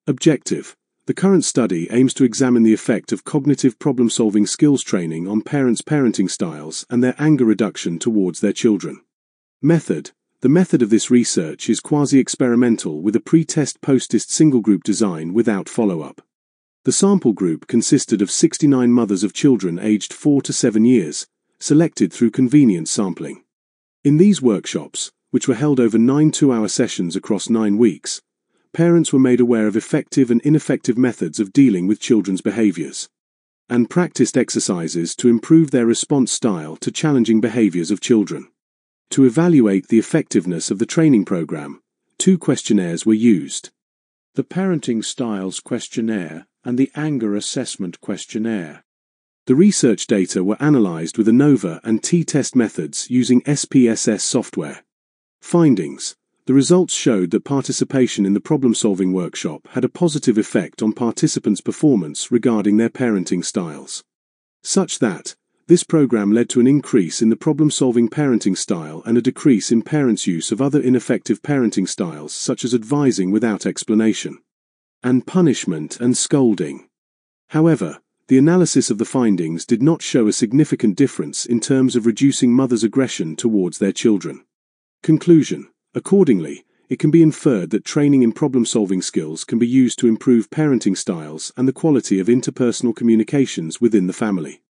Objective. The current study aims to examine the effect of cognitive problem-solving skills training on parents' parenting styles and their anger reduction towards their children. Method. The method of this research is quasi-experimental with a pre-test post-test single-group design without follow-up. The sample group consisted of 69 mothers of children aged 4 to 7 years, selected through convenience sampling. In these workshops, which were held over 9 two-hour sessions across 9 weeks, parents were made aware of effective and ineffective methods of dealing with children's behaviors, and practiced exercises to improve their response style to challenging behaviors of children. To evaluate the effectiveness of the training program, 2 questionnaires were used: the Parenting Styles Questionnaire and the Anger Assessment Questionnaire. The research data were analyzed with ANOVA and T-test methods using SPSS software. Findings. The results showed that participation in the problem-solving workshop had a positive effect on participants' performance regarding their parenting styles, such that this program led to an increase in the problem-solving parenting style and a decrease in parents' use of other ineffective parenting styles such as advising without explanation and punishment and scolding. However, the analysis of the findings did not show a significant difference in terms of reducing mothers' aggression towards their children. Conclusion. Accordingly, it can be inferred that training in problem-solving skills can be used to improve parenting styles and the quality of interpersonal communications within the family.